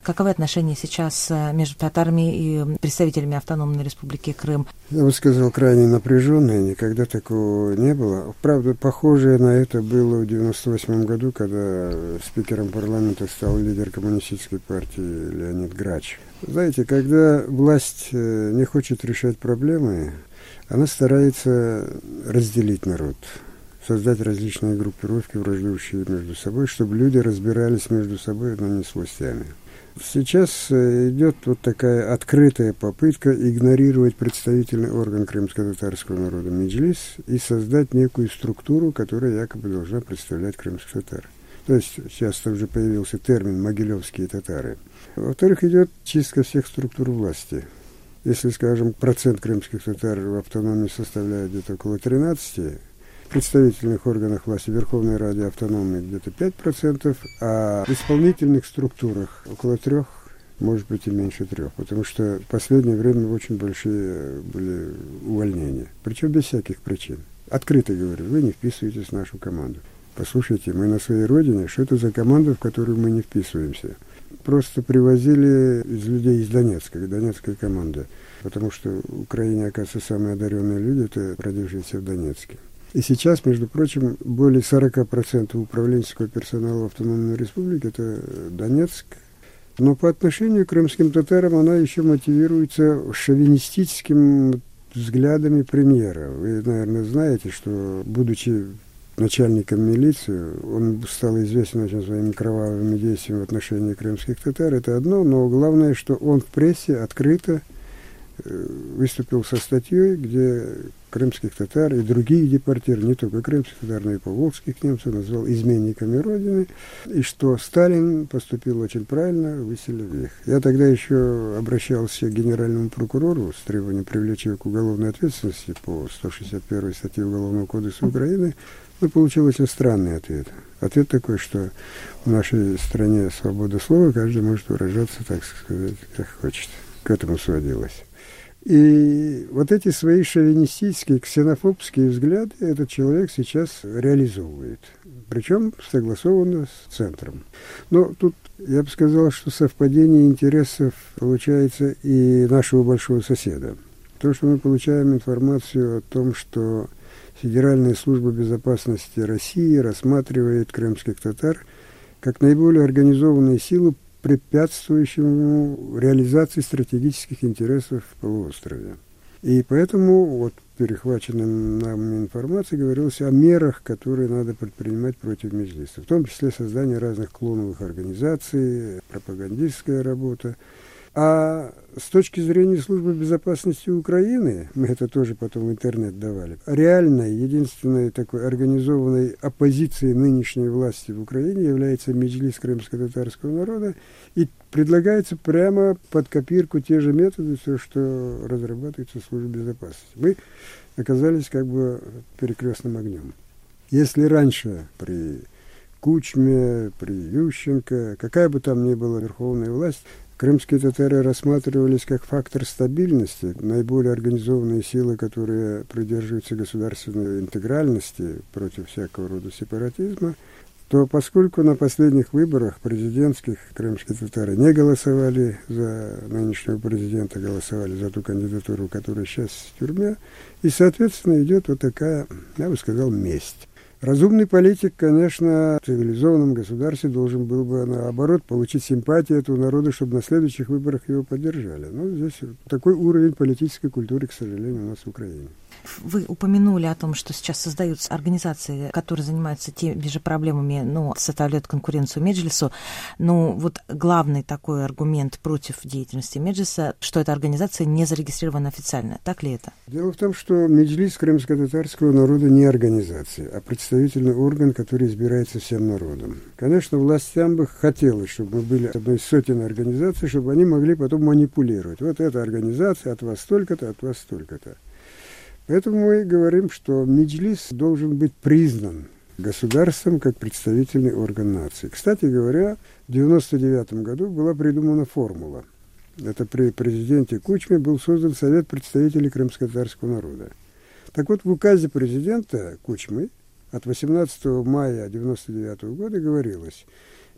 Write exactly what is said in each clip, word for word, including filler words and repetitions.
Каковы отношения сейчас между татарами и представителями Автономной Республики Крым? Я бы сказал, крайне напряженные, никогда такого не было. Правда, похожее на это было в девяносто восьмом году, когда спикером парламента стал лидер коммунистической партии Леонид Грач. Знаете, когда власть не хочет решать проблемы, она старается разделить народ, создать различные группировки, враждующие между собой, чтобы люди разбирались между собой, но не с властями. Сейчас идет вот такая открытая попытка игнорировать представительный орган крымско-татарского народа Меджлис и создать некую структуру, которая якобы должна представлять крымских татар. То есть сейчас уже появился термин «могилевские татары». Во-вторых, идет чистка всех структур власти. Если, скажем, процент крымских татар в автономии составляет где-то около тринадцати, в представительных органах власти Верховной Раде автономии где-то пять процентов, а в исполнительных структурах около трех, может быть и меньше трех, потому что в последнее время очень большие были увольнения, причем без всяких причин. Открыто говорю, вы не вписываетесь в нашу команду. Послушайте, мы на своей родине, что это за команда, в которую мы не вписываемся? Просто привозили из людей из Донецка, донецкая команда, потому что в Украине, оказывается, самые одаренные люди, это родившиеся в Донецке. И сейчас, между прочим, более сорок процентов управленческого персонала Автономной Республики – это Донецк. Но по отношению к крымским татарам она еще мотивируется шовинистическими взглядами премьера. Вы, наверное, знаете, что, будучи начальником милиции, он стал известен очень своими кровавыми действиями в отношении крымских татар. Это одно, но главное, что он в прессе открыто выступил со статьей, где крымских татар и других депортированных, не только крымских татар, но и поволжских немцев, назвал изменниками Родины, и что Сталин поступил очень правильно, выселив их. Я тогда еще обращался к генеральному прокурору с требованием привлечь к уголовной ответственности по сто шестьдесят первой статье Уголовного кодекса Украины, но получил очень странный ответ. Ответ такой, что в нашей стране свобода слова, каждый может выражаться, так сказать, как хочет. К этому сводилось. И вот эти свои шовинистические, ксенофобские взгляды этот человек сейчас реализовывает. Причем согласованно с центром. Но тут я бы сказал, что совпадение интересов получается и нашего большого соседа. То, что мы получаем информацию о том, что Федеральная служба безопасности России рассматривает крымских татар как наиболее организованные силы, препятствующему реализации стратегических интересов в полуострове. И поэтому вот в перехваченной нам информации говорилось о мерах, которые надо предпринимать против меджлиса, в том числе создание разных клоновых организаций, пропагандистская работа. А с точки зрения службы безопасности Украины, мы это тоже потом в интернет давали, реальной, единственной такой организованной оппозицией нынешней власти в Украине является Меджлис крымско-татарского народа, и предлагается прямо под копирку те же методы, все, что разрабатывается в службе безопасности. Мы оказались как бы перекрестным огнем. Если раньше при Кучме, при Ющенко, какая бы там ни была верховная власть, крымские татары рассматривались как фактор стабильности, наиболее организованные силы, которые придерживаются государственной интегральности против всякого рода сепаратизма, то поскольку на последних выборах президентских крымские татары не голосовали за нынешнего президента, голосовали за ту кандидатуру, которая сейчас в тюрьме, и, соответственно, идет вот такая, я бы сказал, месть. Разумный политик, конечно, в цивилизованном государстве должен был бы, наоборот, получить симпатию этого народа, чтобы на следующих выборах его поддержали. Но здесь такой уровень политической культуры, к сожалению, у нас в Украине. Вы упомянули о том, что сейчас создаются организации, которые занимаются теми же проблемами, но составляют конкуренцию Меджлису. Но вот главный такой аргумент против деятельности Меджлиса, что эта организация не зарегистрирована официально. Так ли это? Дело в том, что Меджлис крымско-татарского народа не организация, а представительный орган, который избирается всем народом. Конечно, властям бы хотелось, чтобы мы были одной из сотен организаций, чтобы они могли потом манипулировать. Вот эта организация от вас столько-то, от вас столько-то. Поэтому мы говорим, что Меджлис должен быть признан государством как представительный орган нации. Кстати говоря, в девяносто девятом году была придумана формула. Это при президенте Кучме был создан Совет представителей крымско-татарского народа. Так вот, в указе президента Кучмы от восемнадцатого мая девяносто девятого года говорилось: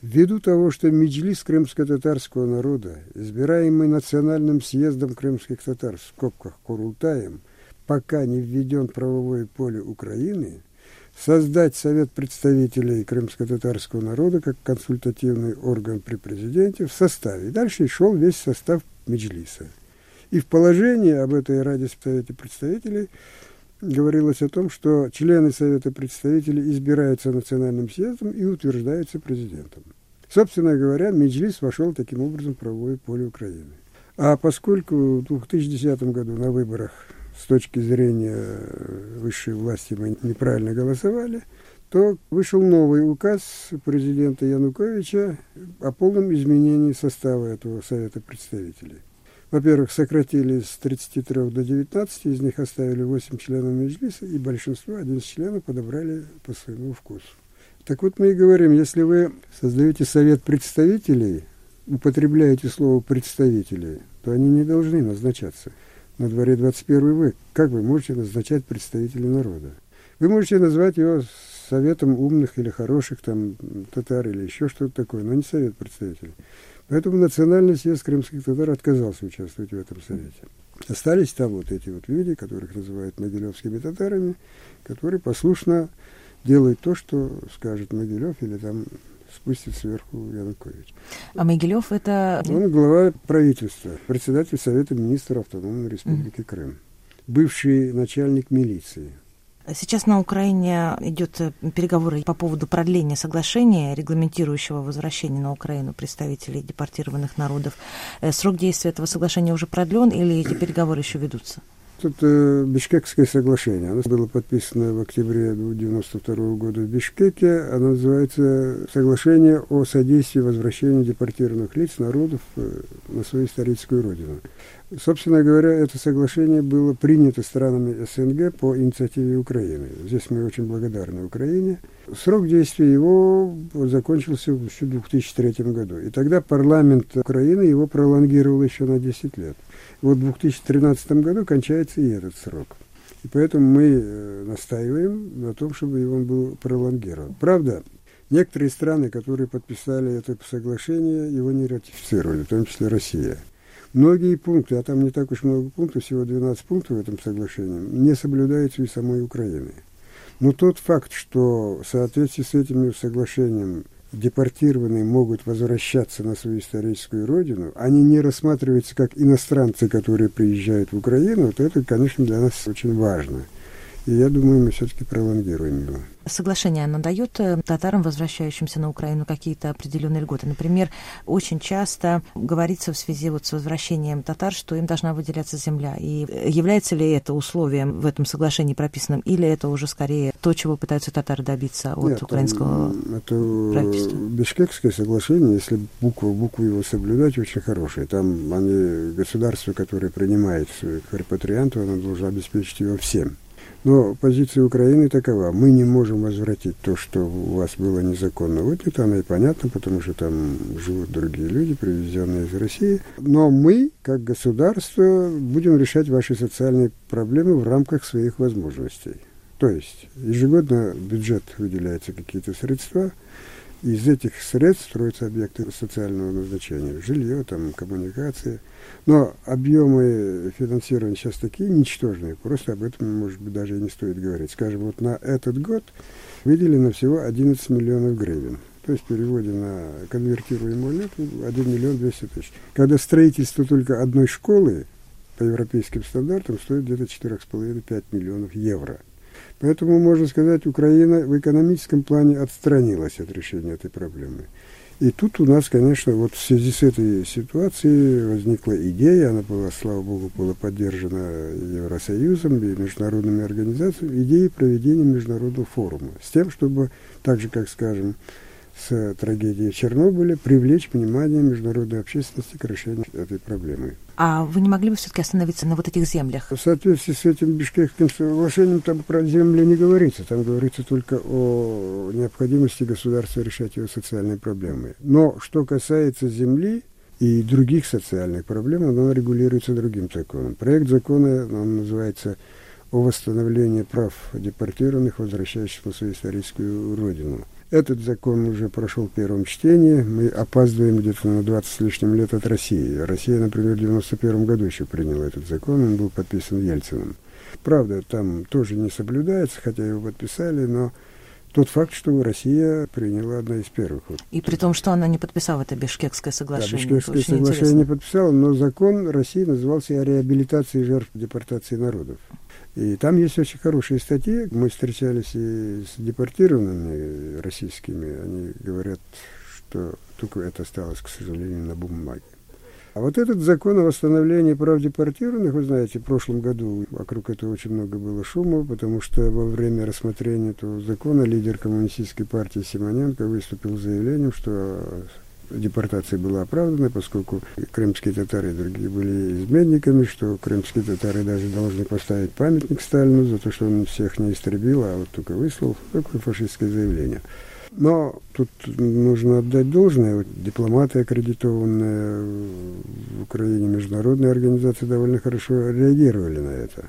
Ввиду того, что меджлис крымско-татарского народа, избираемый Национальным съездом крымских татар, в скобках Курултаем, пока не введен в правовое поле Украины, создать Совет представителей крымско-татарского народа как консультативный орган при президенте в составе. И дальше шел весь состав меджлиса. И в положении об этой Раде Совета представителей говорилось о том, что члены Совета представителей избираются Национальным съездом и утверждаются президентом. Собственно говоря, меджлис вошел таким образом в правовое поле Украины. А поскольку в две тысячи десятом году на выборах с точки зрения высшей власти мы неправильно голосовали, то вышел новый указ президента Януковича о полном изменении состава этого Совета представителей. Во-первых, сократили с тридцати трёх до девятнадцати, из них оставили восемь членов меджлиса, и большинство, одиннадцать членов, подобрали по своему вкусу. Так вот мы и говорим, если вы создаете Совет представителей, употребляете слово «представители», то они не должны назначаться. На дворе двадцать первый век. Как вы можете назначать представителей народа? Вы можете назвать его Советом умных или хороших там татар или еще что-то такое, но не Совет представителей. Поэтому Национальный съезд крымских татар отказался участвовать в этом совете. Остались там вот эти вот люди, которых называют могилевскими татарами, которые послушно делают то, что скажет Могилев, или там спустит сверху Янукович. А Могилев это... Он глава правительства, председатель Совета министров Автономной Республики mm. Крым, бывший начальник милиции. Сейчас на Украине идет переговоры по поводу продления соглашения, регламентирующего возвращение на Украину представителей депортированных народов. Срок действия этого соглашения уже продлен или эти переговоры еще ведутся? Тут э, Бишкекское соглашение. Оно было подписано в октябре девяносто второго года в Бишкеке. Оно называется «Соглашение о содействии возвращению депортированных лиц народов э, на свою историческую родину». Собственно говоря, это соглашение было принято странами СНГ по инициативе Украины. Здесь мы очень благодарны Украине. Срок действия его закончился еще в две тысячи третьем году. И тогда парламент Украины его пролонгировал еще на десять лет. И вот в две тысячи тринадцатом году кончается и этот срок. И поэтому мы настаиваем на том, чтобы его был пролонгирован. Правда, некоторые страны, которые подписали это соглашение, его не ратифицировали, в том числе Россия. Многие пункты, а там не так уж много пунктов, всего двенадцать пунктов в этом соглашении, не соблюдаются и самой Украиной. Но тот факт, что в соответствии с этим соглашением депортированные могут возвращаться на свою историческую родину, они не рассматриваются как иностранцы, которые приезжают в Украину, вот это, конечно, для нас очень важно. И я думаю, мы все-таки пролонгируем его. Соглашение, оно дает татарам, возвращающимся на Украину, какие-то определенные льготы. Например, очень часто говорится в связи вот с возвращением татар, что им должна выделяться земля. И является ли это условием в этом соглашении прописанным, или это уже скорее то, чего пытаются татары добиться от Нет, украинского это правительства? Бишкекское соглашение, если букву букву его соблюдать, очень хорошее. Там они, государство, которое принимает своих репатриантов, оно должно обеспечить его всем. Но позиция Украины такова. Мы не можем возвратить то, что у вас было незаконно. Вот это оно и понятно, потому что там живут другие люди, привезенные из России. Но мы, как государство, будем решать ваши социальные проблемы в рамках своих возможностей. То есть ежегодно в бюджет выделяются какие-то средства, и из этих средств строятся объекты социального назначения. Жилье, там, коммуникации. Но объемы финансирования сейчас такие ничтожные, просто об этом, может быть, даже и не стоит говорить. Скажем, вот на этот год выделено всего одиннадцать миллионов гривен. То есть в переводе на конвертируемую валюту один миллион двести тысяч. Когда строительство только одной школы по европейским стандартам стоит где-то четыре с половиной - пять миллионов евро. Поэтому, можно сказать, Украина в экономическом плане отстранилась от решения этой проблемы. И тут у нас, конечно, вот в связи с этой ситуацией возникла идея, она была, слава богу, была поддержана Евросоюзом и международными организациями, идея проведения международного форума с тем, чтобы, так же, как, скажем, с трагедией в Чернобыле, привлечь внимание международной общественности к решению этой проблемы. А вы не могли бы все-таки остановиться на вот этих землях? В соответствии с этим Бишкекским соглашением там про земли не говорится. Там говорится только о необходимости государства решать его социальные проблемы. Но что касается земли и других социальных проблем, оно регулируется другим законом. Проект закона, он называется «О восстановлении прав депортированных, возвращающихся на свою историческую родину». Этот закон уже прошел в первом чтении. Мы опаздываем где-то на двадцать с лишним лет от России. Россия, например, в девяносто первом году еще приняла этот закон. Он был подписан Ельциным. Правда, там тоже не соблюдается, хотя его подписали, но тот факт, что Россия приняла одна из первых. И при том, что она не подписала это Бишкекское соглашение. Да, Бишкекское соглашение интересно. Не подписала, но закон России назывался о реабилитации жертв депортации народов. И там есть очень хорошие статьи. Мы встречались и с депортированными российскими. Они говорят, что только это осталось, к сожалению, на бумаге. А вот этот закон о восстановлении прав депортированных, вы знаете, в прошлом году вокруг этого очень много было шума, потому что во время рассмотрения этого закона лидер коммунистической партии Симоненко выступил с заявлением, что депортация была оправдана, поскольку крымские татары и другие были изменниками, что крымские татары даже должны поставить памятник Сталину за то, что он всех не истребил, а вот только выслал. Такое фашистское заявление. Но тут нужно отдать должное. Вот дипломаты, аккредитованные в Украине, международные организации довольно хорошо реагировали на это.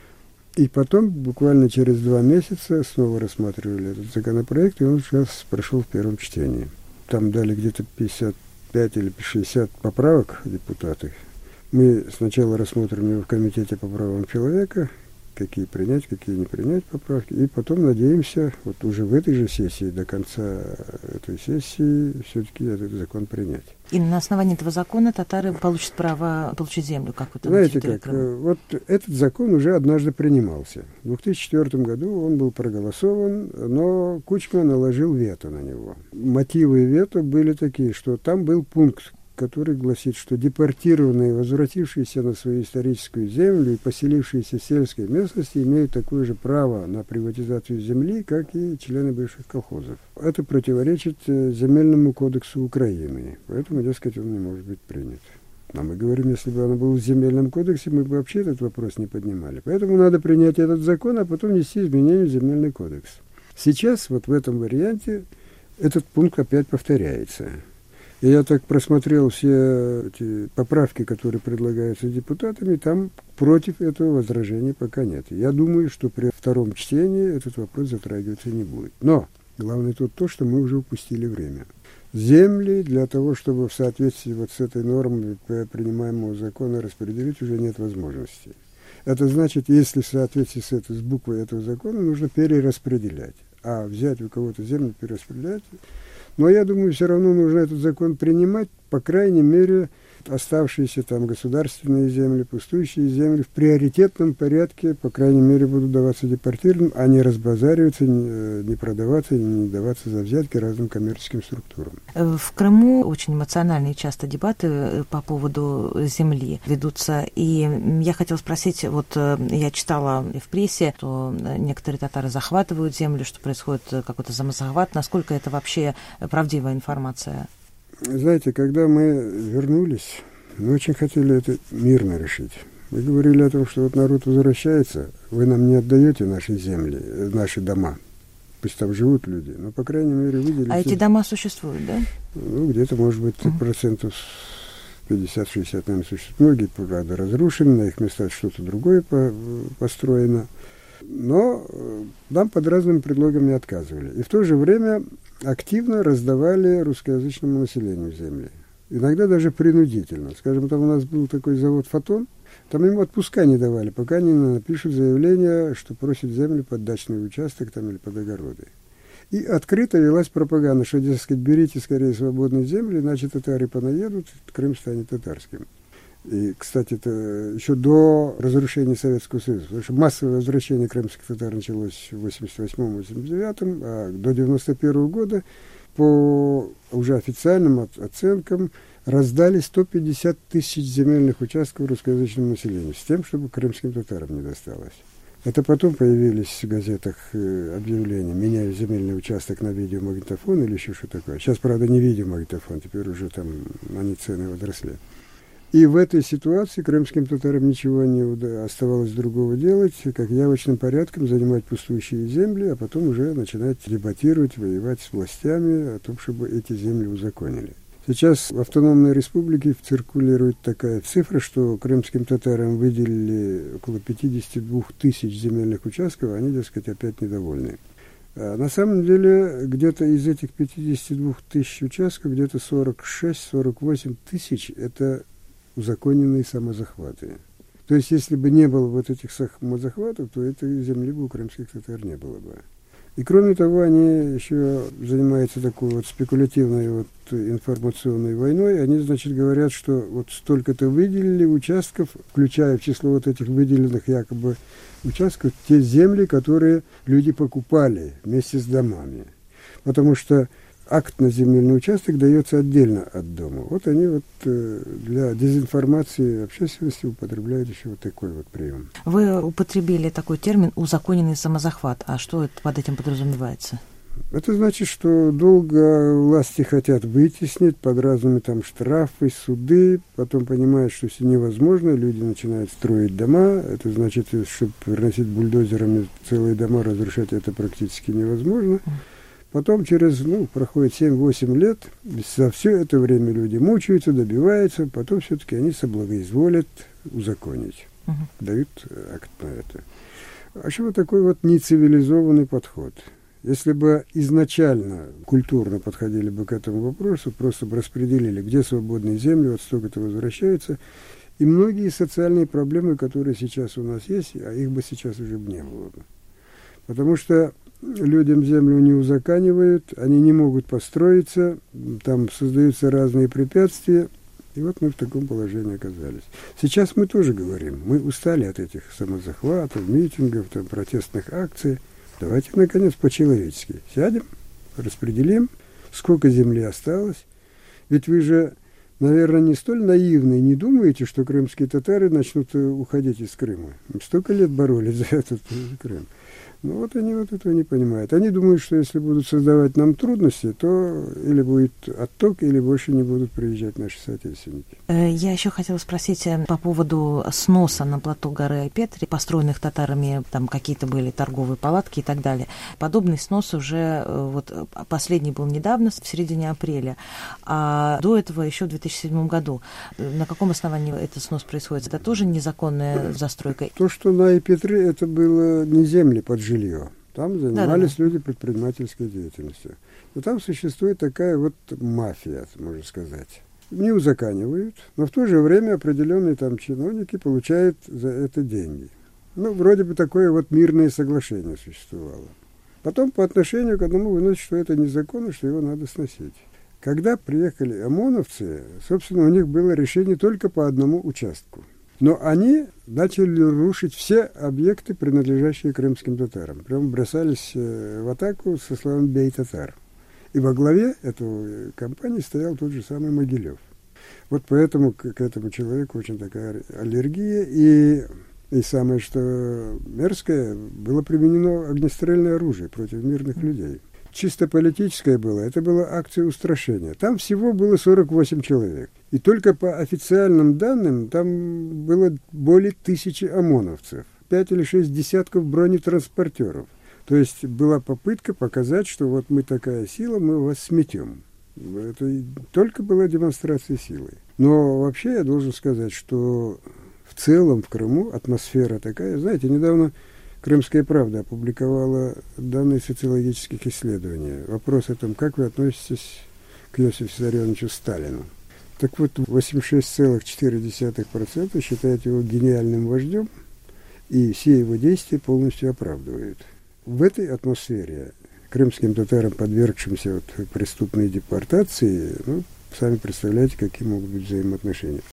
И потом, буквально через два месяца, снова рассматривали этот законопроект, и он сейчас прошел в первом чтении. Там дали где-то пятьдесят пять или шестьдесят поправок депутаты. Мы сначала рассмотрим его в Комитете по правам человека, какие принять, какие не принять поправки. И потом надеемся, вот уже в этой же сессии, до конца этой сессии, все-таки этот закон принять. И на основании этого закона татары получат право получить землю, как это. Знаете как, вот этот закон уже однажды принимался. В две тысячи четвёртом году он был проголосован, но Кучма наложил вето на него. Мотивы вето были такие, что там был пункт, который гласит, что депортированные, возвратившиеся на свою историческую землю и поселившиеся в сельской местности имеют такое же право на приватизацию земли, как и члены бывших колхозов. Это противоречит Земельному кодексу Украины, поэтому, дескать, он не может быть принят. А мы говорим, если бы оно было в Земельном кодексе, мы бы вообще этот вопрос не поднимали. Поэтому надо принять этот закон, а потом внести изменения в Земельный кодекс. Сейчас, вот в этом варианте, этот пункт опять повторяется. И я так просмотрел все эти поправки, которые предлагаются депутатами, там против этого возражений пока нет. Я думаю, что при втором чтении этот вопрос затрагиваться не будет. Но главное тут то, что мы уже упустили время. Земли для того, чтобы в соответствии вот с этой нормой принимаемого закона распределить, уже нет возможности. Это значит, если в соответствии с, этой, с буквой этого закона нужно перераспределять. А взять у кого-то землю, перераспределять... Но я думаю, все равно нужно этот закон принимать, по крайней мере, оставшиеся там государственные земли, пустующие земли в приоритетном порядке, по крайней мере, будут даваться депортированным, а не разбазариваться, не, не продаваться, не даваться за взятки разным коммерческим структурам. В Крыму очень эмоциональные часто дебаты по поводу земли ведутся. И я хотела спросить, вот я читала в прессе, что некоторые татары захватывают землю, что происходит какой-то самозахват. Насколько это вообще правдивая информация? Знаете, когда мы вернулись, мы очень хотели это мирно решить. Мы говорили о том, что вот народ возвращается, вы нам не отдаете наши земли, наши дома. Пусть там живут люди, но, по крайней мере, выделите... А эти дома существуют, да? Ну, где-то, может быть, uh-huh. процентов пятьдесят-шестьдесят, наверное, существуют. Многие, правда, разрушены, на их местах что-то другое построено. Но нам под разными предлогами отказывали. И в то же время активно раздавали русскоязычному населению земли. Иногда даже принудительно. Скажем, там у нас был такой завод «Фотон», там ему отпуска не давали, пока не напишут заявление, что просят землю под дачный участок там, или под огороды. И открыто велась пропаганда, что, дескать, берите скорее свободные земли, иначе татары понаедут, Крым станет татарским. И, кстати, это еще до разрушения Советского Союза, потому что массовое возвращение крымских татар началось в восемьдесят восьмом — восемьдесят девятом, а до девяносто первого года по уже официальным оценкам раздали сто пятьдесят тысяч земельных участков русскоязычному населению, с тем, чтобы крымским татарам не досталось. Это потом появились в газетах объявления: меняю земельный участок на видеомагнитофон или еще что такое. Сейчас, правда, не видеомагнитофон, теперь уже там они цены возросли. И в этой ситуации крымским татарам ничего не оставалось другого делать, как явочным порядком занимать пустующие земли, а потом уже начинать дебатировать, воевать с властями о том, чтобы эти земли узаконили. Сейчас в автономной республике циркулирует такая цифра, что крымским татарам выделили около пятьдесят две тысячи земельных участков, а они, так сказать, опять недовольны. А на самом деле, где-то из этих пятидесяти двух тысяч участков, где-то сорок шесть — сорок восемь тысяч – это узаконенные самозахваты. То есть, если бы не было вот этих самозахватов, то этой земли бы у крымских татар не было бы. И кроме того, они еще занимаются такой вот спекулятивной вот информационной войной. Они, значит, говорят, что вот столько-то выделили участков, включая в число вот этих выделенных якобы участков, те земли, которые люди покупали вместе с домами. Потому что акт на земельный участок дается отдельно от дома. Вот они вот для дезинформации общественности употребляют еще вот такой вот прием. Вы употребили такой термин «узаконенный самозахват». А что это под этим подразумевается? Это значит, что долго власти хотят вытеснить под разными там штрафы, суды, потом понимают, что все невозможно, люди начинают строить дома. Это значит, чтобы приносить бульдозерами целые дома, разрушать это практически невозможно. Потом через, ну, проходит семь-восемь лет, за все это время люди мучаются, добиваются, потом все-таки они соблагоизволят узаконить, uh-huh. дают акт на это. А что вот такой вот нецивилизованный подход? Если бы изначально культурно подходили бы к этому вопросу, просто бы распределили, где свободные земли, вот столько-то возвращается, и многие социальные проблемы, которые сейчас у нас есть, а их бы сейчас уже не было бы. Потому что людям землю не узаканивают, они не могут построиться, там создаются разные препятствия, и вот мы в таком положении оказались. Сейчас мы тоже говорим, мы устали от этих самозахватов, митингов, там, протестных акций. Давайте, наконец, по-человечески сядем, распределим, сколько земли осталось. Ведь вы же, наверное, не столь наивны, не думаете, что крымские татары начнут уходить из Крыма. Столько лет боролись за этот Крым. Ну вот они вот этого не понимают. Они думают, что если будут создавать нам трудности, то или будет отток, или больше не будут приезжать наши соотечественники. Я еще хотела спросить по поводу сноса на плато горы Айпетри, построенных татарами, там какие-то были торговые палатки и так далее. Подобный снос уже, вот последний был недавно, в середине апреля, а до этого еще в две тысячи седьмом году. На каком основании этот снос происходит? Это тоже незаконная застройка? То, что на Айпетри, это было не земли под жилье. Там занимались Да-да-да. люди предпринимательской деятельностью. Но там существует такая вот мафия, можно сказать. Не узаканивают, но в то же время определенные там чиновники получают за это деньги. Ну, вроде бы такое вот мирное соглашение существовало. Потом по отношению к одному выносят, что это незаконно, что его надо сносить. Когда приехали ОМОНовцы, собственно, у них было решение только по одному участку. Но они начали рушить все объекты, принадлежащие крымским татарам. Прямо бросались в атаку со словами «бей татар». И во главе этой кампании стоял тот же самый Могилев. Вот поэтому к, к этому человеку очень такая аллергия. И, и самое, что мерзкое, было применено огнестрельное оружие против мирных людей. Чисто политическое было, это была акция устрашения. Там всего было сорок восемь человек. И только по официальным данным там было более тысячи ОМОНовцев, пять или шесть десятков бронетранспортеров. То есть была попытка показать, что вот мы такая сила, мы вас сметем. Это только была демонстрация силы. Но вообще я должен сказать, что в целом в Крыму атмосфера такая. Знаете, недавно «Крымская правда» опубликовала данные социологических исследований. Вопрос о том, как вы относитесь к Иосифу Виссарионовичу Сталину. Так вот, восемьдесят шесть целых четыре десятых процента считают его гениальным вождем, и все его действия полностью оправдывают. В этой атмосфере крымским татарам, подвергшимся вот преступной депортации, ну, сами представляете, какие могут быть взаимоотношения.